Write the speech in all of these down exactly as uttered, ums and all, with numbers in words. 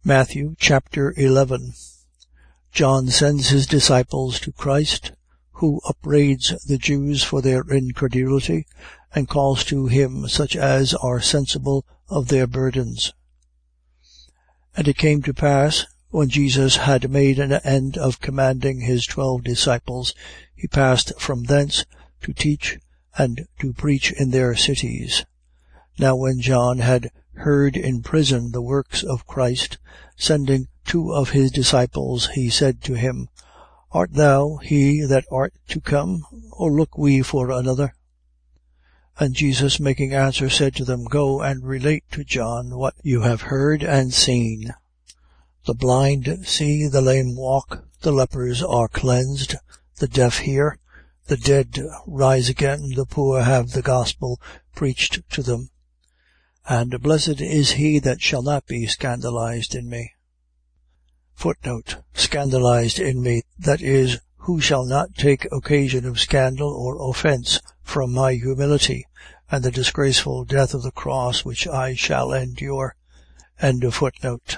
Matthew chapter eleven. John sends his disciples to Christ, who upbraids the Jews for their incredulity, and calls to him such as are sensible of their burdens. And it came to pass, when Jesus had made an end of commanding his twelve disciples, he passed from thence to teach and to preach in their cities. Now when John had heard in prison the works of Christ, sending two of his disciples, he said to him, Art thou he that art to come, or look we for another? And Jesus making answer said to them, Go and relate to John what you have heard and seen. The blind see, the lame walk, the lepers are cleansed, the deaf hear, the dead rise again, the poor have the gospel preached to them. And blessed is he that shall not be scandalized in me. Footnote. Scandalized in me, that is, who shall not take occasion of scandal or offence from my humility, and the disgraceful death of the cross which I shall endure. End of footnote.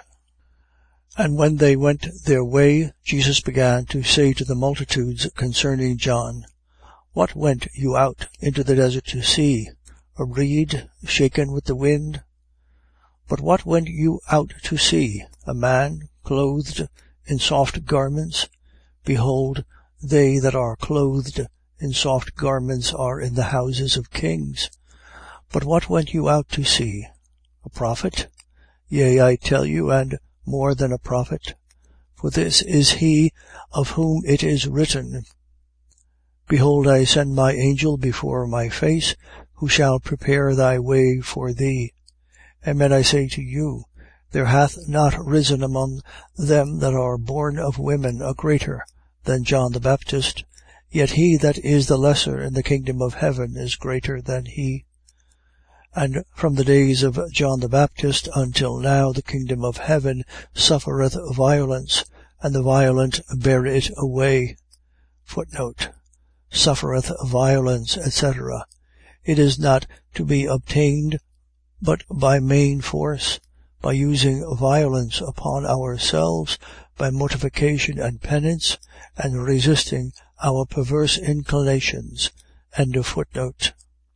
And when they went their way, Jesus began to say to the multitudes concerning John, What went you out into the desert to see? A reed shaken with the wind? But what went you out to see? A man clothed in soft garments? Behold, they that are clothed in soft garments are in the houses of kings. But what went you out to see? A prophet? Yea, I tell you, and more than a prophet. For this is he of whom it is written, Behold, I send my angel before my face, who shall prepare thy way for thee. Amen, I say to you, there hath not risen among them that are born of women a greater than John the Baptist, yet he that is the lesser in the kingdom of heaven is greater than he. And from the days of John the Baptist until now the kingdom of heaven suffereth violence, and the violent bear it away. Footnote. Suffereth violence, et cetera. It is not to be obtained but by main force, by using violence upon ourselves, by mortification and penance, and resisting our perverse inclinations. End of footnote.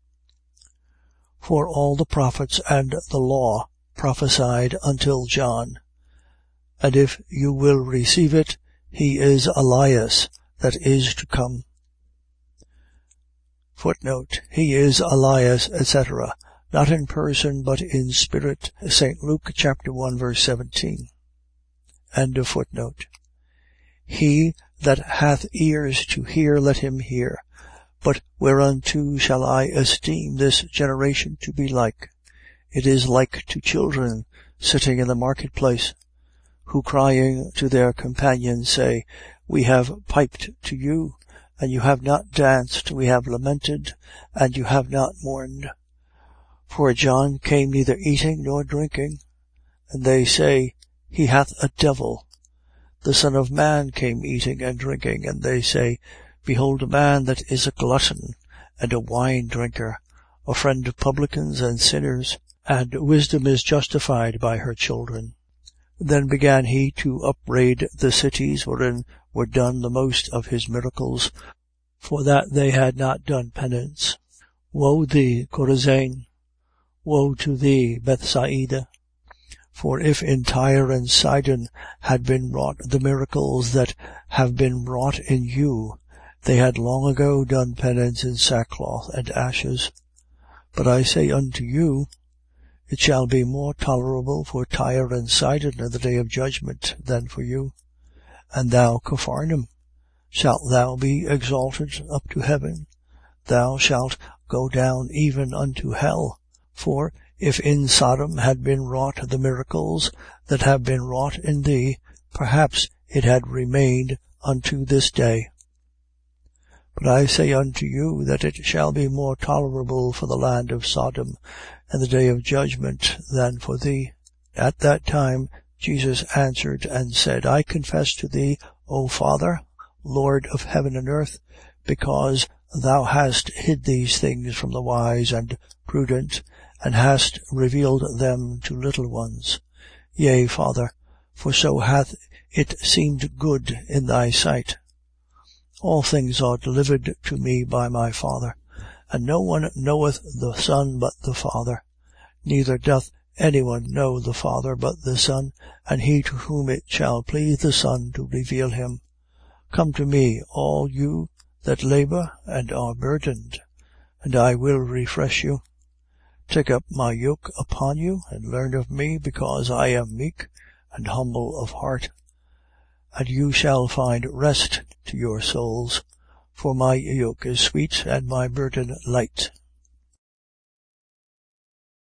For all the prophets and the law prophesied until John. And if you will receive it, he is Elias that is to come. Footnote. He is Elias, et cetera. Not in person, but in spirit. Saint Luke chapter one, verse seventeen. End of footnote. He that hath ears to hear, let him hear. But whereunto shall I esteem this generation to be like? It is like to children sitting in the marketplace, who crying to their companions say, We have piped to you, and you have not danced, we have lamented, and you have not mourned. For John came neither eating nor drinking, and they say, He hath a devil. The Son of Man came eating and drinking, and they say, Behold a man that is a glutton, and a wine drinker, a friend of publicans and sinners, and wisdom is justified by her children. Then began he to upbraid the cities wherein were done the most of his miracles, for that they had not done penance. Woe thee, Chorazin! Woe to thee, Bethsaida! For if in Tyre and Sidon had been wrought the miracles that have been wrought in you, they had long ago done penance in sackcloth and ashes. But I say unto you, it shall be more tolerable for Tyre and Sidon in the day of judgment than for you. And thou, Capharnaum, shalt thou be exalted up to heaven? Thou shalt go down even unto hell. For if in Sodom had been wrought the miracles that have been wrought in thee, perhaps it had remained unto this day. But I say unto you that it shall be more tolerable for the land of Sodom in the day of judgment than for thee. At that time Jesus answered and said, I confess to thee, O Father, Lord of heaven and earth, because thou hast hid these things from the wise and prudent, and hast revealed them to little ones. Yea, Father, for so hath it seemed good in thy sight. All things are delivered to me by my Father, and no one knoweth the Son but the Father, neither doth any one know the Father but the Son, and he to whom it shall please the Son to reveal him. Come to me, all you that labour and are burdened, and I will refresh you. Take up my yoke upon you, and learn of me, because I am meek and humble of heart, and you shall find rest to your souls. For my yoke is sweet, and my burden light.